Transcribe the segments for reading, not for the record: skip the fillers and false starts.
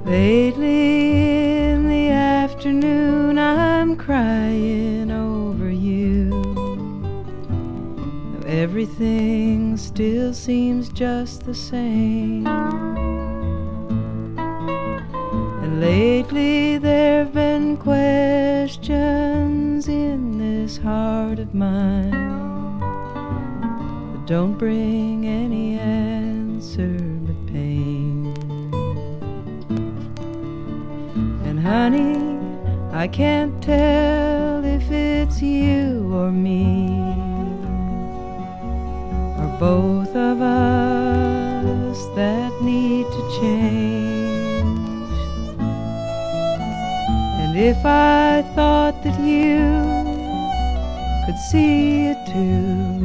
Lately in the afternoon I'm crying over you. Everything still seems just the same. And lately there've been questions in this heart of mine that don't bring any answer but pain. And honey, I can't tell if it's you or me, or both of us that need to change. And if I thought that you could see it too,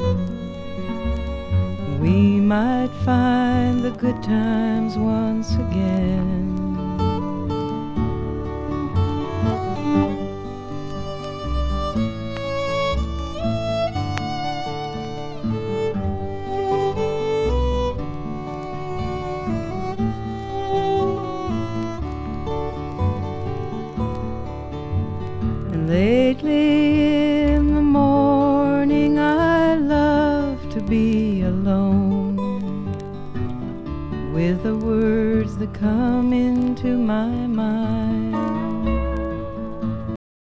we might find the good times once again. Lately in the morning I love to be alone with the words that come into my